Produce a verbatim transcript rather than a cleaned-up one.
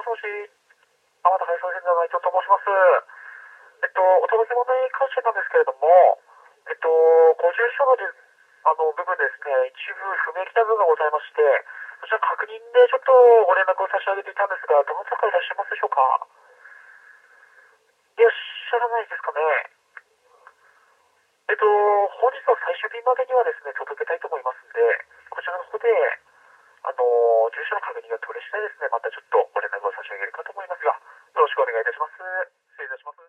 しもし、天田配送センターの伊藤と申します。えっと、お届け物に関してなんですけれども、えっと、ご住所ので、あの、部分ですね、一部不明記な部分がございまして、そちら確認でちょっとご連絡を差し上げていたんですが、どなたかいらっしゃいますでしょうか？いらっしゃらないですかね。えっと、本日の最終便までにはですね、届けたいと思いますんで、こちらの方で、あの、住所の確認が取れ次第ですね、またちょっとご連絡を差し上げるかと思いますが、よろしくお願いいたします。